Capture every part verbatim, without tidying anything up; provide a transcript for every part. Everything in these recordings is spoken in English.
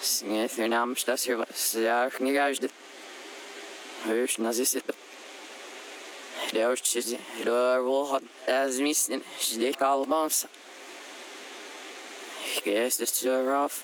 Снег нам что сила, сях не каждый. Höchst nazistet. Löst sig, rör våld, äzmisten, slik albans. Gestes sur off.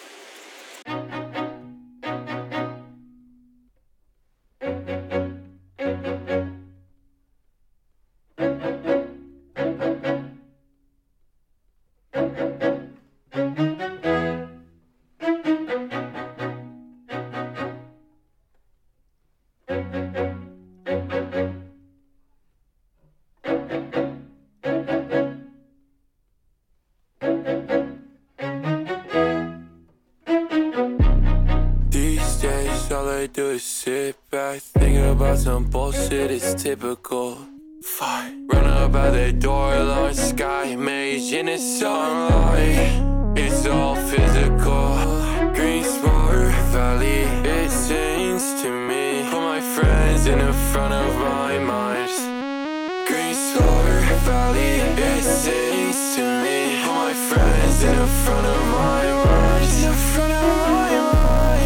Do is sit back, thinking about some bullshit, it's typical. Fight. Run up out that door, large sky, mage in the sunlight. It's all physical. Green Spar Valley, it seems to me. Put my friends in the front of my mind. Green Spar Valley, it seems to me. Put my friends in the front of my mind. In the front of my mind.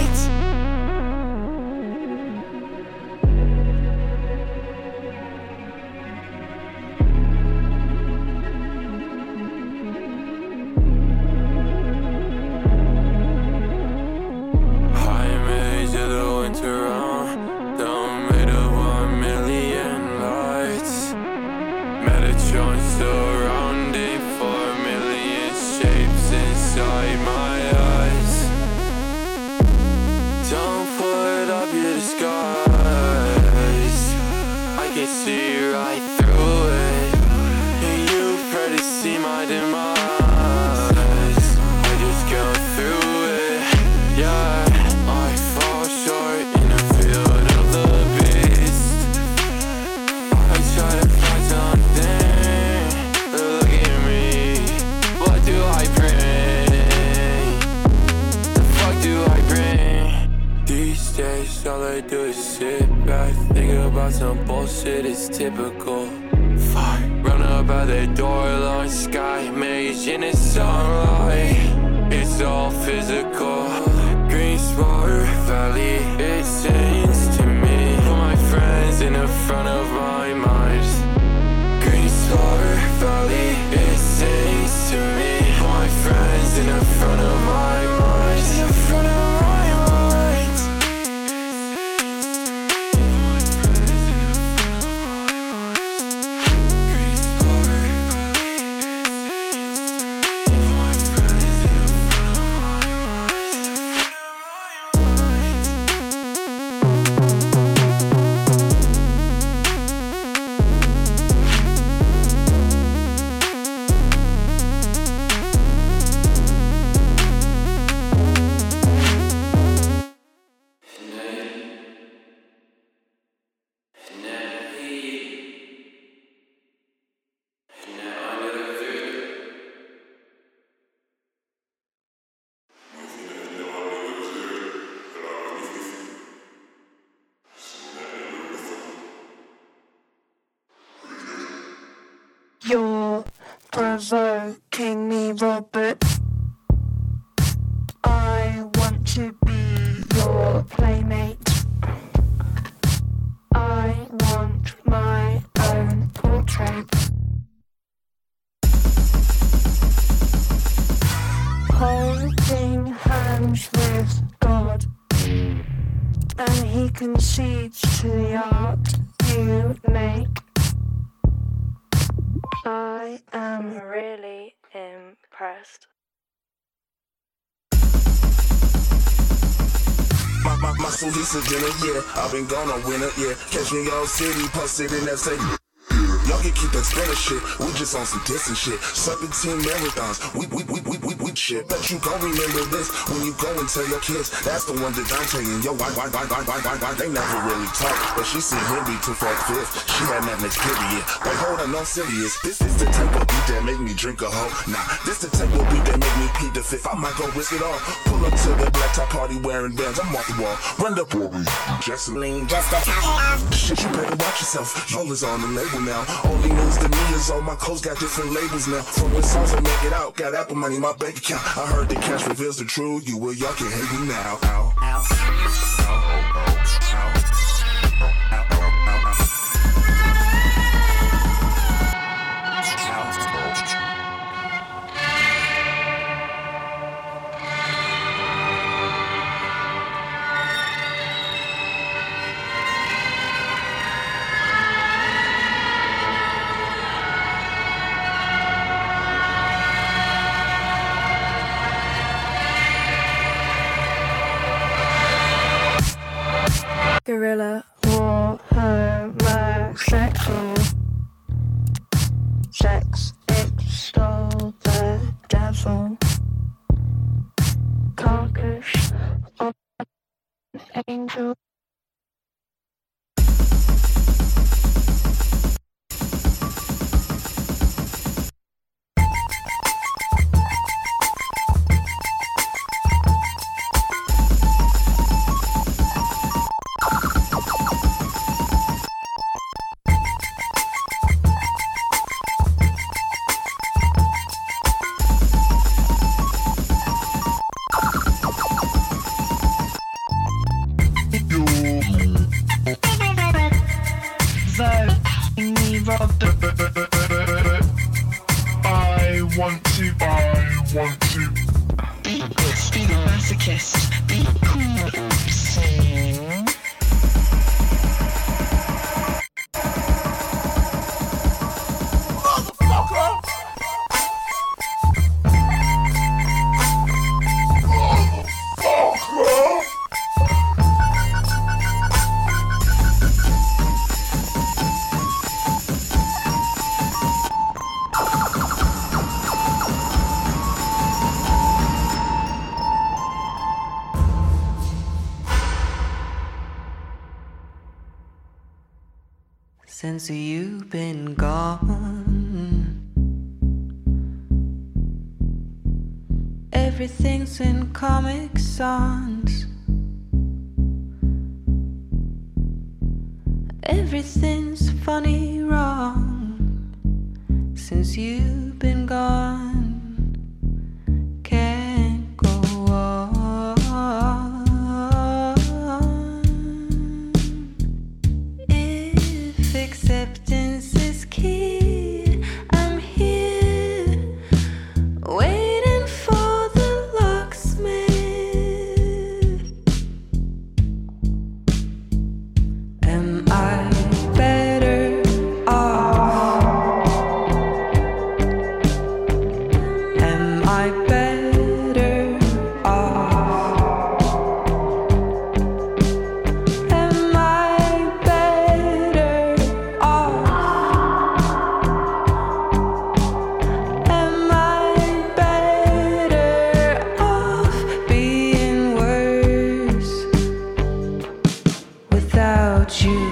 See right through it, and you pray to see my demise. I just go through it, yeah. I fall short in the field of the beast. I try to find something, but look at me. What do I bring? The fuck do I bring? These days all I do is sit back, thinking about some bullshit, it's typical. Fight. Run up out that door, large sky, mage in the sunlight. It's all physical. Green Spar Valley, it seems to me. Put my friends in the front of my mind. Green Spar Valley, it seems to me. Put my friends in the front of my mind. In the front of my mind. You're provoking me, Robert. I want to be your playmate. I want my own portrait. Holding hands with God, and he concedes to the art you make. I am really impressed. My, my, my suit is a dinner, yeah. I've been gone on winter, yeah. Catch me in your city, posted in that city. Y'all can keep that spinner shit, we just on some distant shit. Seventeen marathons, we, we, we, we, we, we shit. Bet you gon' remember this when you go and tell your kids. That's the one that I'm taking. Yo, why, why, why, why, why, why, why? They never really talk, but she seen him be too far fifth. She had that next period. Wait, hold on, no serious. This is the type of beat that make me drink a hoe. Nah, this the type of beat that make me plead the fifth. I might go risk it all. Pull up to the black top party wearing bands. I'm off the wall. Run the boy, Jessamine, just a top. Shit, you better watch yourself. Y'all is on the label now. Only news to me is all my clothes got different labels now. From when songs I make it out, got Apple money in my bank account. I heard the cash reveals the truth. You will, y'all can hate me now. Ow, ow, ow, ow, ow. Gorilla war homosexual sex extol the devil carcass of an angel. I want to, I want to be good, be the masochist, be cool, sing. Motherfucker! Motherfucker! Since you've been gone, everything's in Comic Sans. Everything's funny wrong. Since you've been gone, can't go on. If acceptance is key, I'm here waiting for the locksmith. Am I better off? Am I better off? Am I better off? Am I better off being worse without you?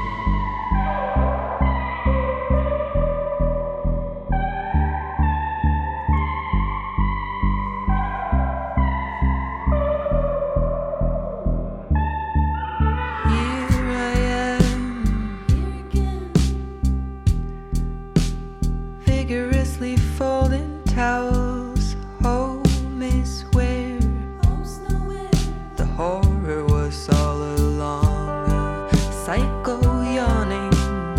Here I am, vigorously folding towels. Home is where the horror was all along. A psycho yawning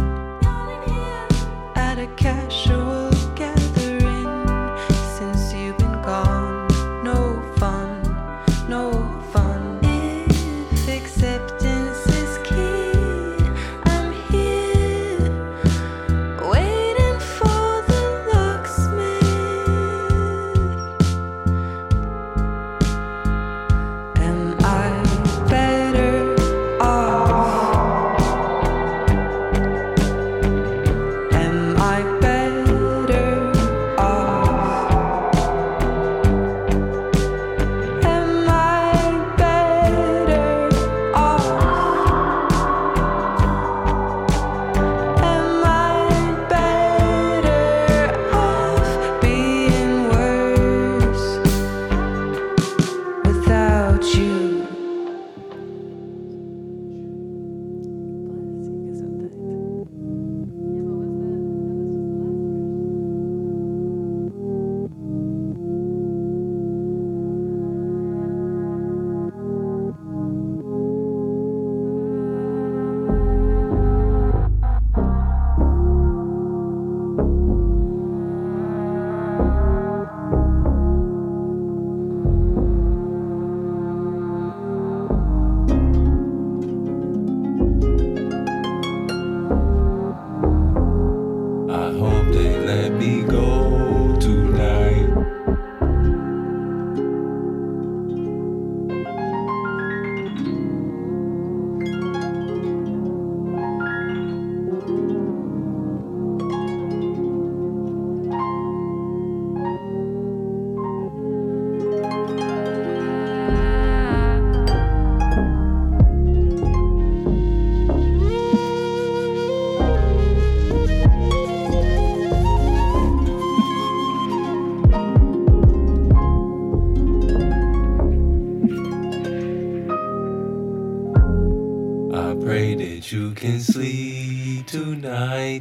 at a casual gathering. Since you've been gone, no fun, no fun. If acceptance is key, I'm here waiting for the locksmith. Am I better off? Am I better off? Am I better off? Am I better off being worse without you? pray that you can sleep tonight.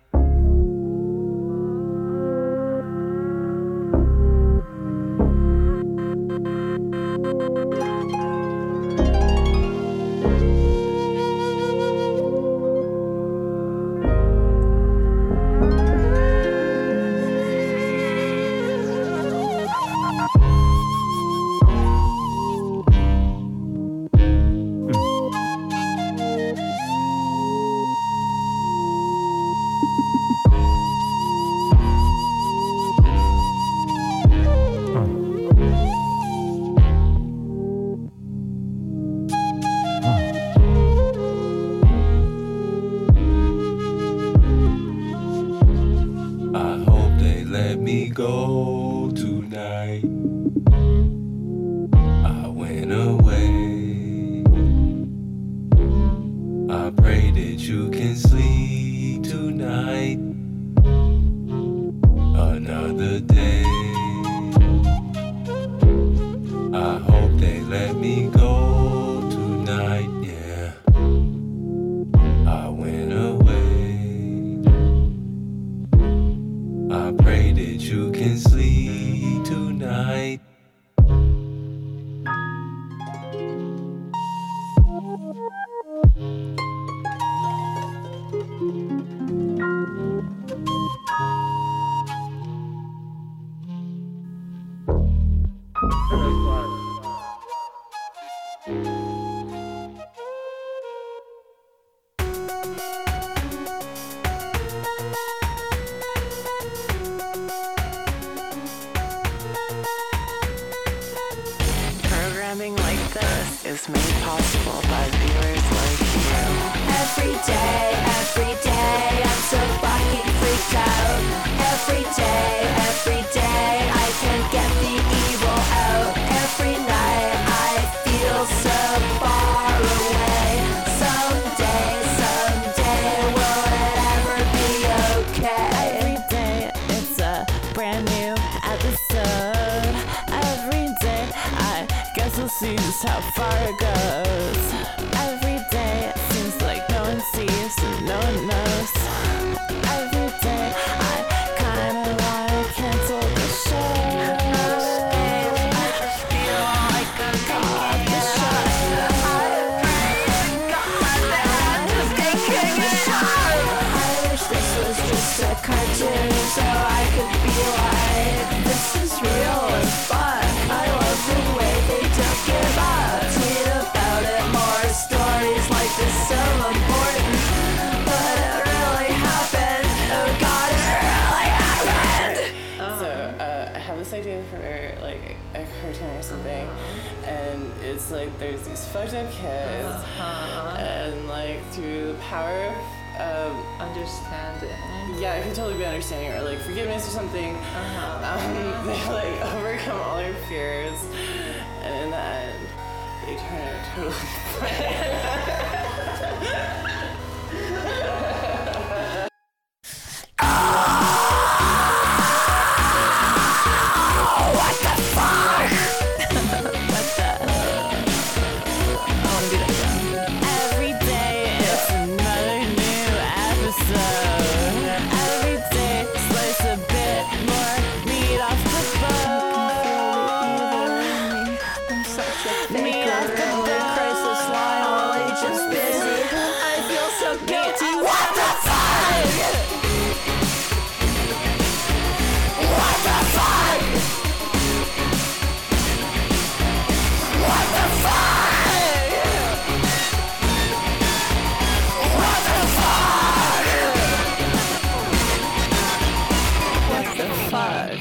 Go tonight. I went away. I pray that you can sleep tonight. Another day. I hope they let me go tonight. Yeah. I went away. I pray that you can sleep tonight. Programming like this is made possible by viewers like you. Every day, every day, I'm so fucking freaked out. Every day, every day, I can't get the evil out. Every night, I feel so far away. Someday, someday, will it ever be okay? Every day, it's a brand new episode. Every day, I guess we'll see just how far it goes. Every day, it seems like no one sees and no one knows. Every day, I kinda wanna cancel the show. I just feel like I'm taking the shot. I pray to God that I'm taking a shot. I wish this was just a cartoon so I could be like, this is real as fuck. I love the way they don't give up. Tweet about it, more stories like this so important. But it really happened. Oh God, it really happened. So uh, I have this idea for like a cartoon or something, and it's like there's these fucked up kids, and like through the power of um, Understanding. yeah, it could totally be understanding or like forgiveness or something. Um, they like overcome all their fears, and in the end, they turn out totally Every day, it's another new episode. Every day, slice a bit more meat off the bone. I'm such a Meat faker. off the In bone. a crisis line, only just busy. I feel so guilty. What the fuck? What the fuck? What the fuck? What the fuck? What the fuck?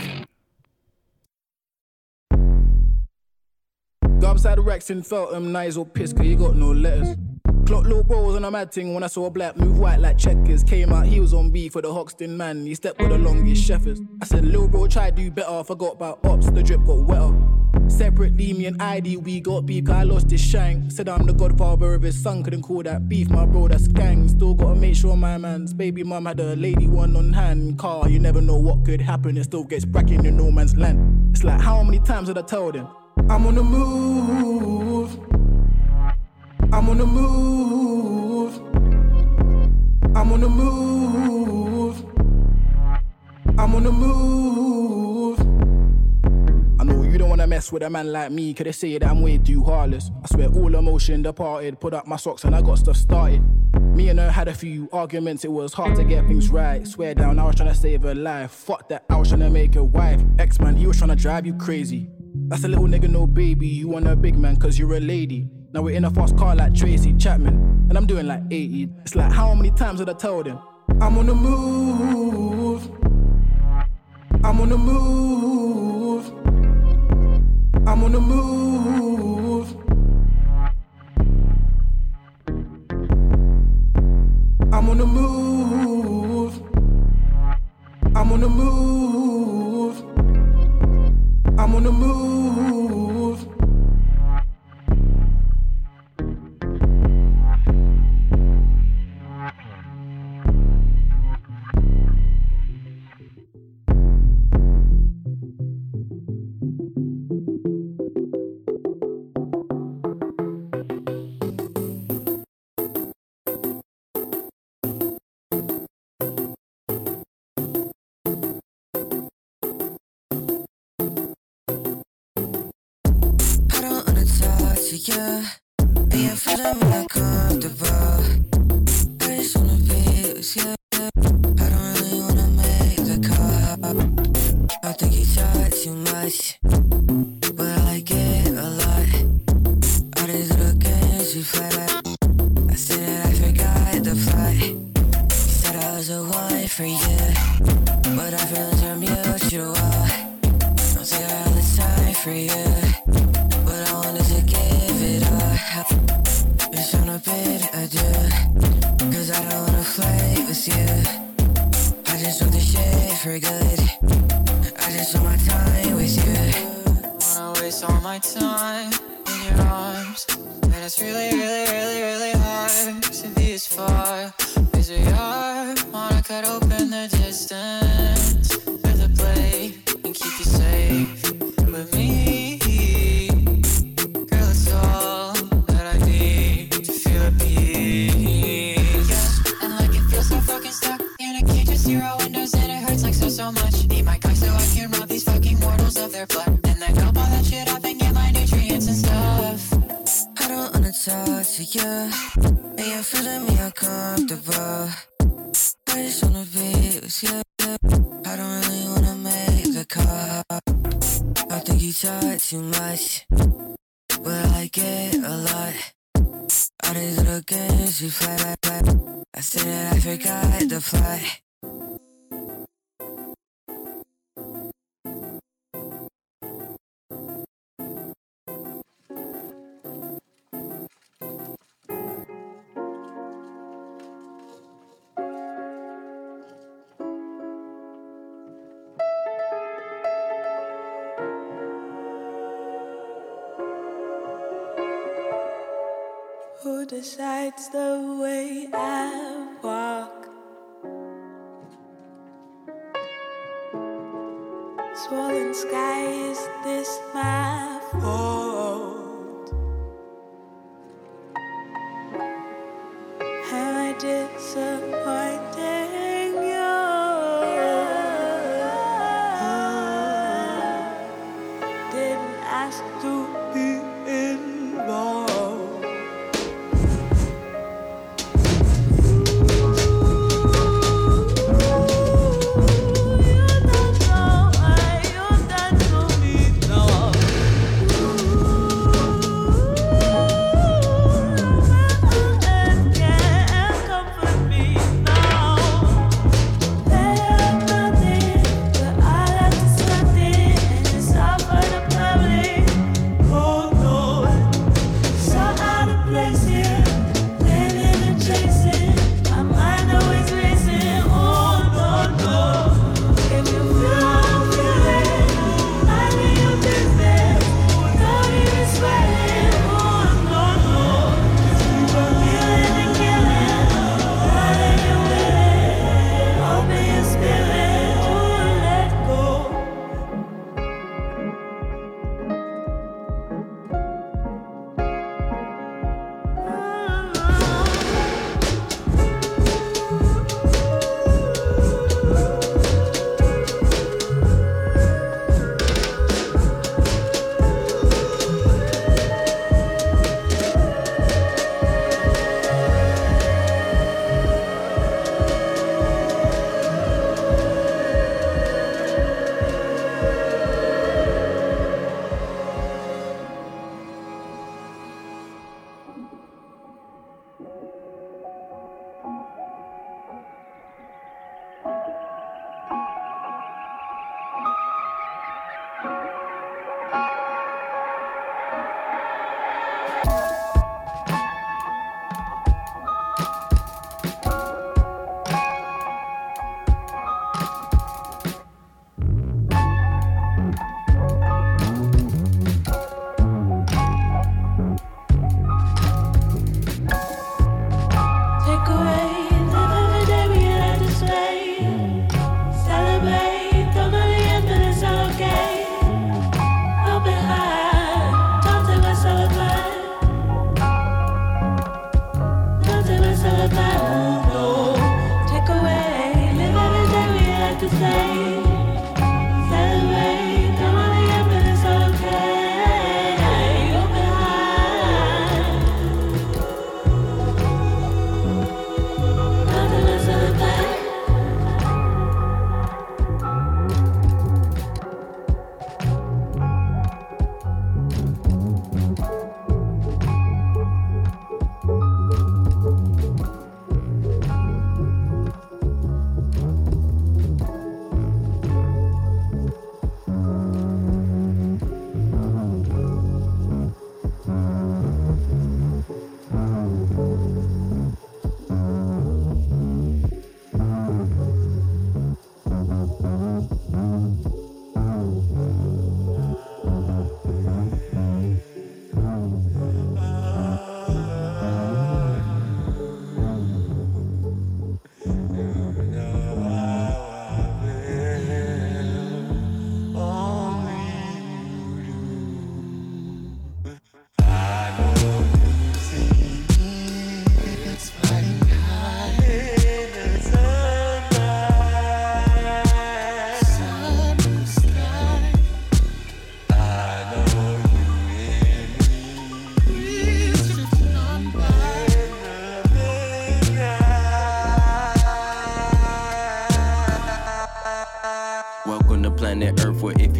Go upside the racks and felt them nice or pissed cause you got no letters. Clock little bros on a mad thing when I saw a black move white like checkers. Came out, he was on beef for the Hoxton man. He stepped with the longest shepherds. I said, little bro, try do better. Forgot about ops, the drip got wetter. Separately, me and I D, we got beef, cause I lost his shank. Said I'm the godfather of his son, couldn't call that beef, my bro, that's gang. Still gotta make sure my man's baby mum had a lady one on hand. Car, you never know what could happen, it still gets bracking in no man's land. It's like, how many times did I tell them? I'm on the move. I'm on the move. mess with a man like me, could they say that I'm way too heartless? I swear all emotion departed, put up my socks and I got stuff started. Me and her had a few arguments, it was hard to get things right. Swear down, I was trying to save her life. Fuck that, I was trying to make her wife. Ex-man, he was trying to drive you crazy. That's a little nigga, no baby. You want a big man cause you're a lady. Now we're in a fast car like Tracy Chapman, and I'm doing like eighty. It's like, how many times did I tell them? I'm on the move. I'm on the move. I'm on the move. I'm on the move. I'm on the move. I'm on the move. Yeah, and you're feeling me uncomfortable. I just wanna be with you. I don't really wanna make the call. I think you talk too much, but I like it a lot. All these little games we play. I said that I forgot the flight. You said I was a one for you, but our feelings are mutual. Don't say I have the time for you, but I wanted to give it's on a bit I do, cause I don't wanna play with you. I just want the shit for good. I just want my time with you. Wanna waste all my time in your arms, and it's really, really, really, really hard to be as far as we are. Wanna cut open the distance with a blade and keep you safe with me. Zero windows and it hurts like so, so much. Need my cock so I can rob these fucking mortals of their blood, and then dump all that shit up and get my nutrients and stuff. I don't wanna talk to you, and you're feeling me uncomfortable. I just wanna be with you. I don't really wanna make the call. I think you talk too much, but I like it a lot. All these little games we play. I said that I forgot the flight. Who decides the way I walk? Swollen sky, is this my fault? Am I disappointing you? Didn't ask to be involved. Now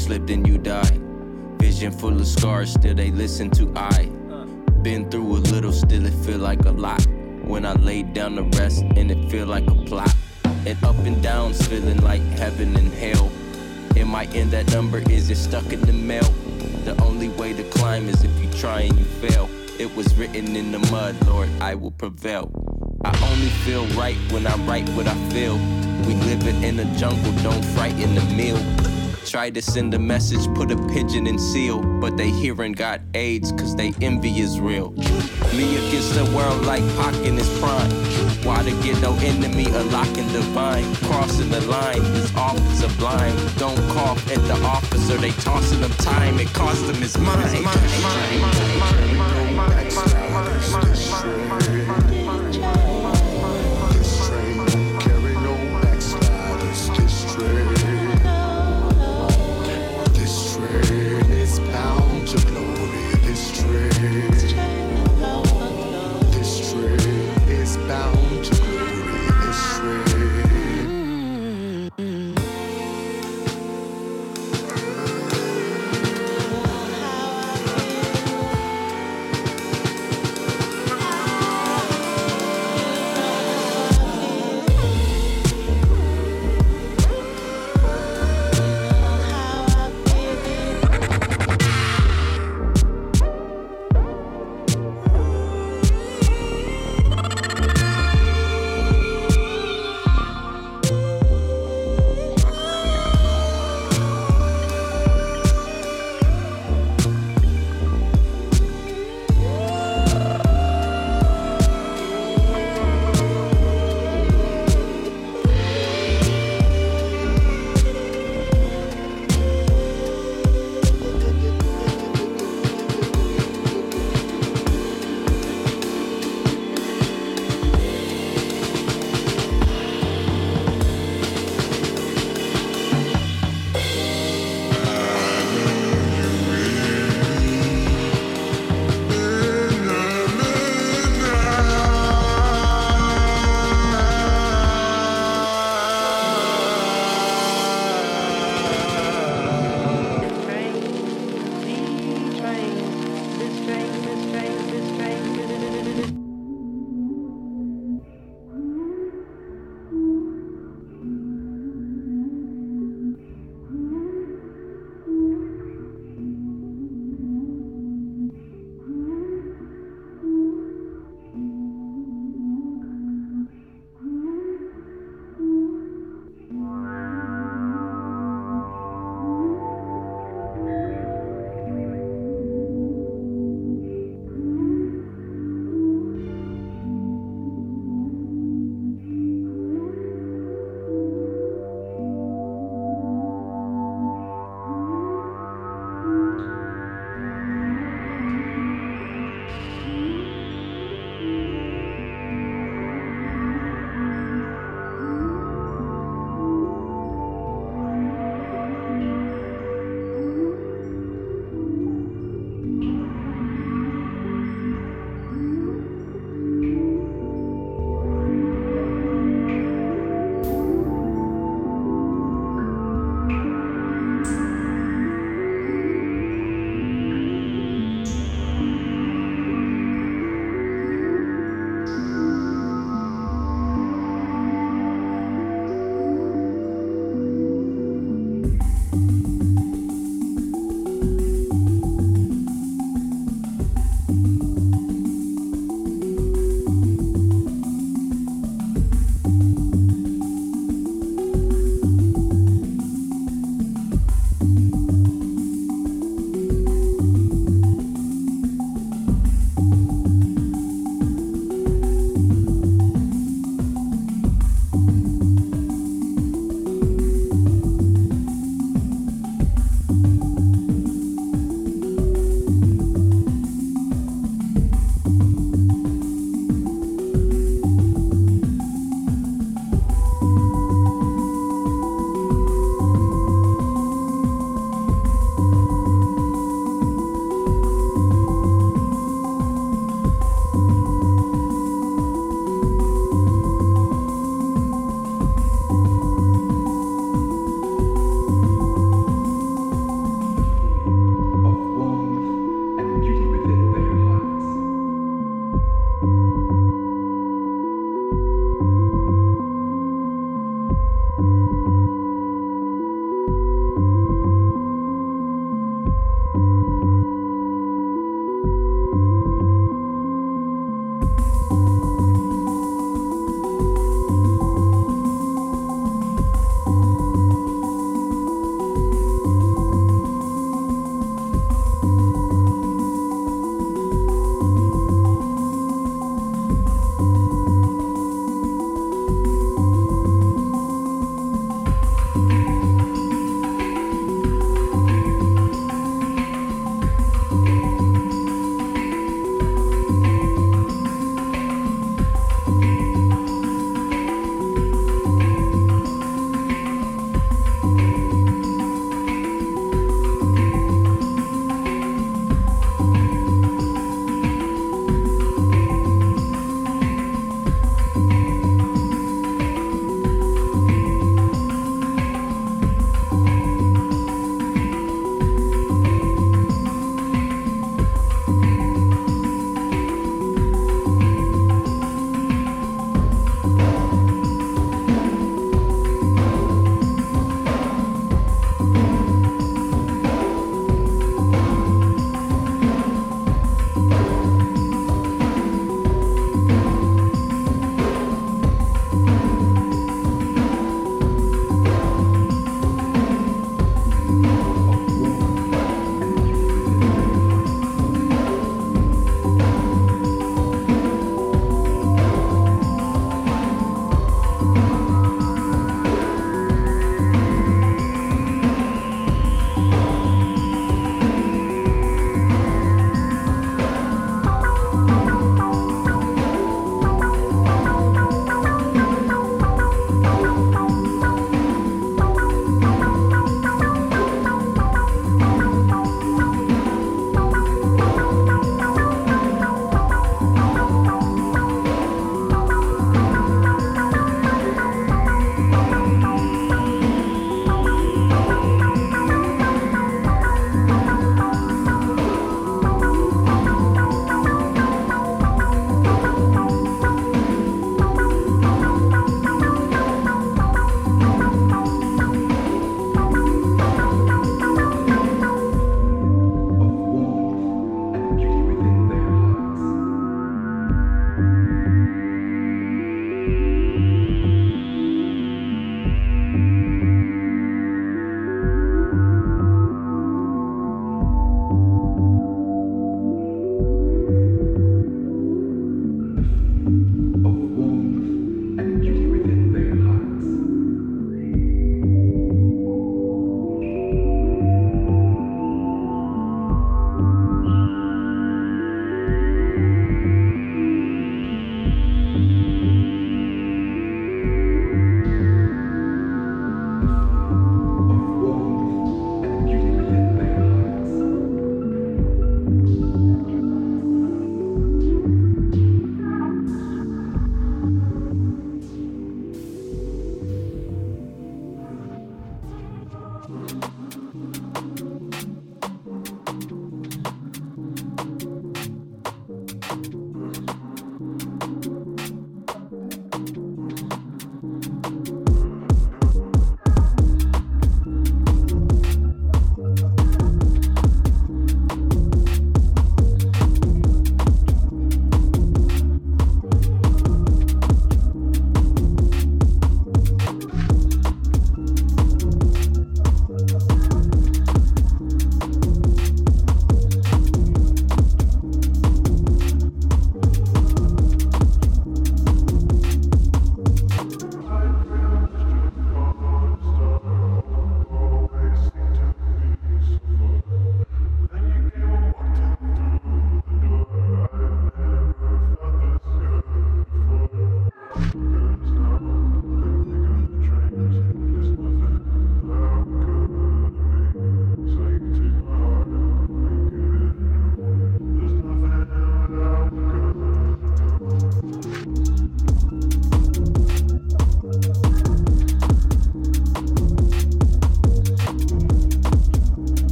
slipped and you died. Vision full of scars, still they listen to I. Been through a little, still it feel like a lot. When I laid down to rest and it feel like a plot. And up and downs feeling like heaven and hell. Am I in that number? Is it stuck in the mail? The only way to climb is if you try and you fail. It was written in the mud, Lord, I will prevail. I only feel right when I write what I feel. We living in a jungle, don't frighten the meal. Try to send a message, put a pigeon in seal. But they hearing got AIDS, cause they envy is real. Me against the world like Pac in his prime. Why to get no enemy, a lock and divine. Crossing the line, this officer blind. Don't cough at the officer, they tossing them time. It cost them his mind. This train won't carry no backsliders. This train, this train is bound to glory. This train, this train is bound to glory. This train.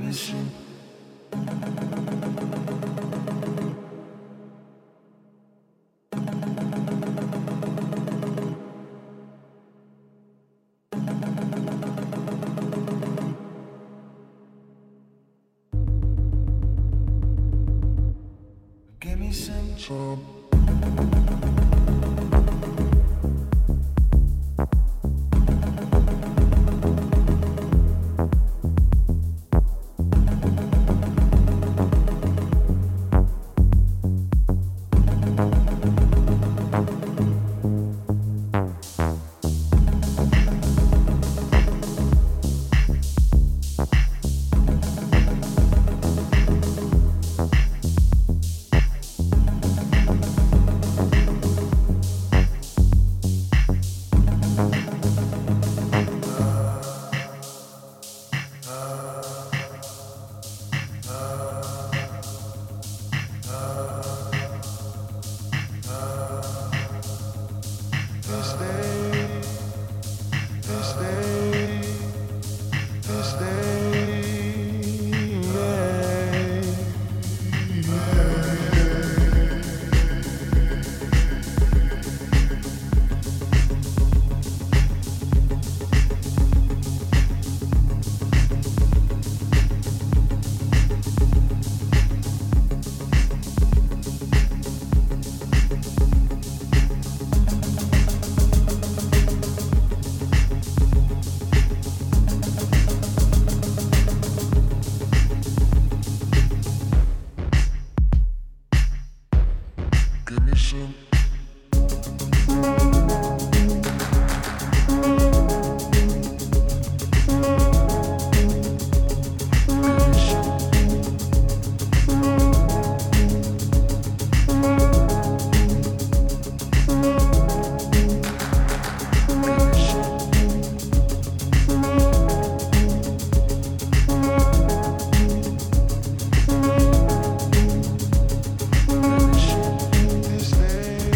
Give me some trouble. This day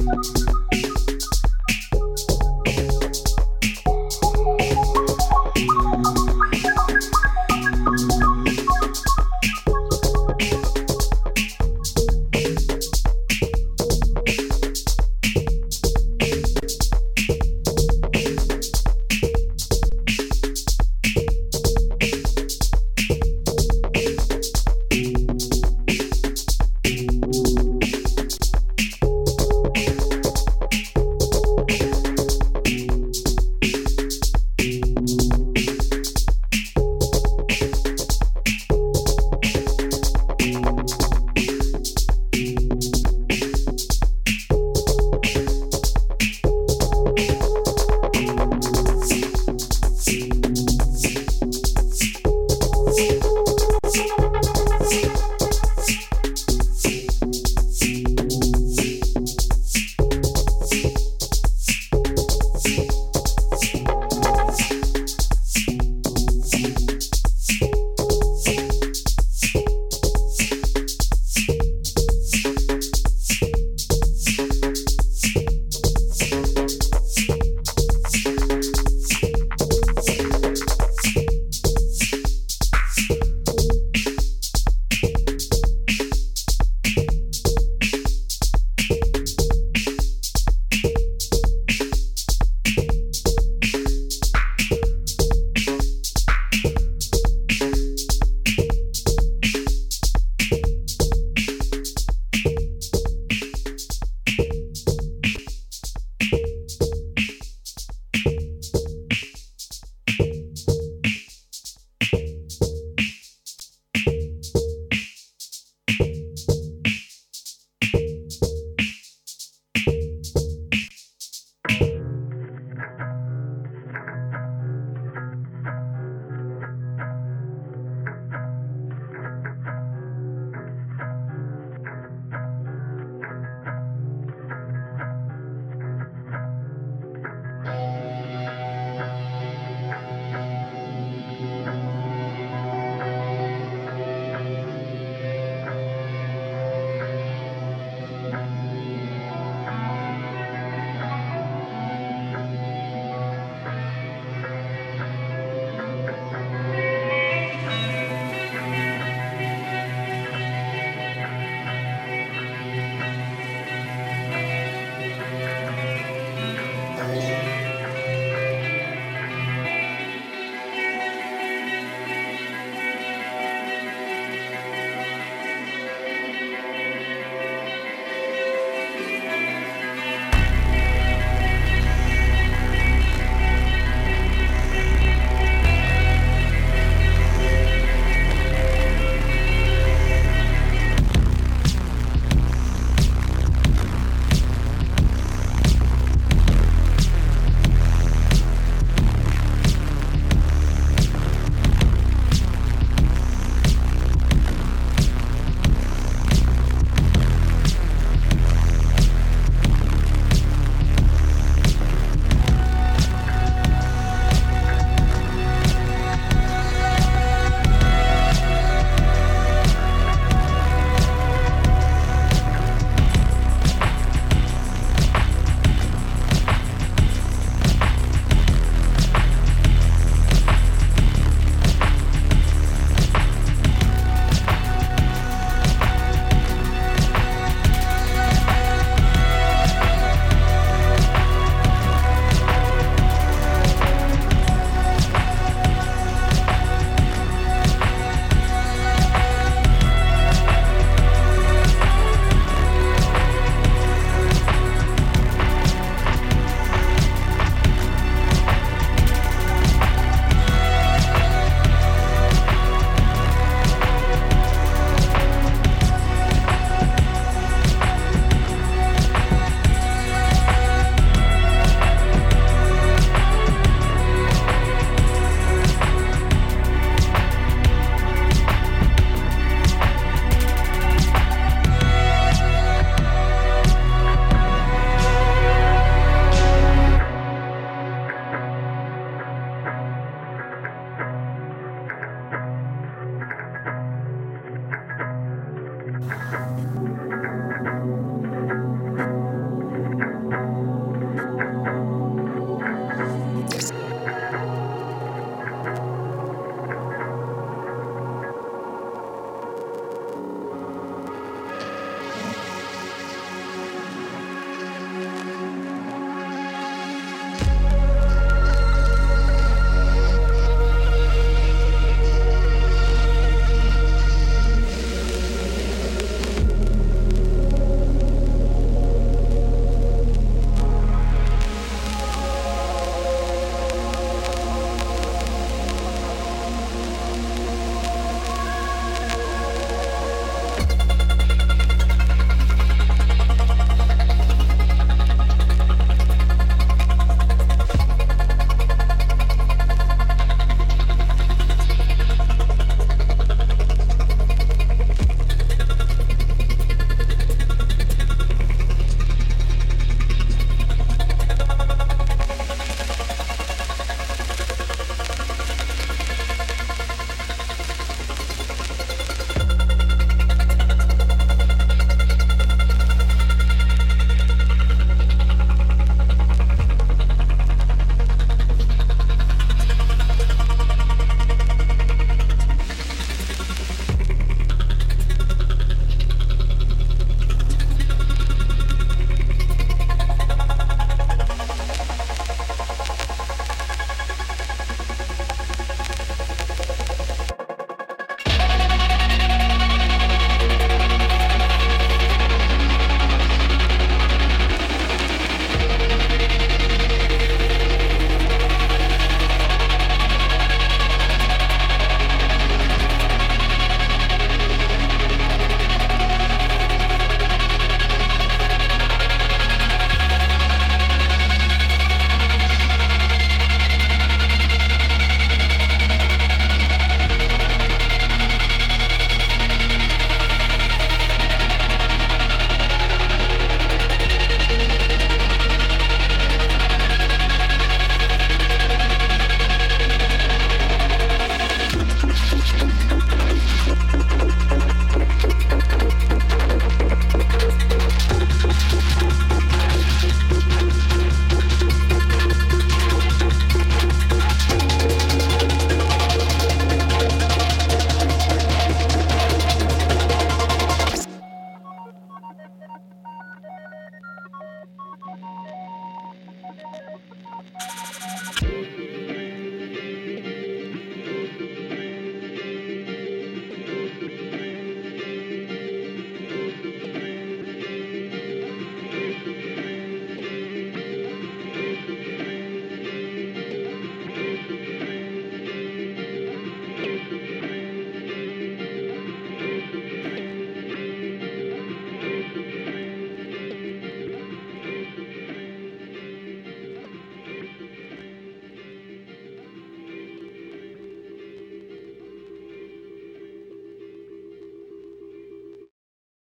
Bye.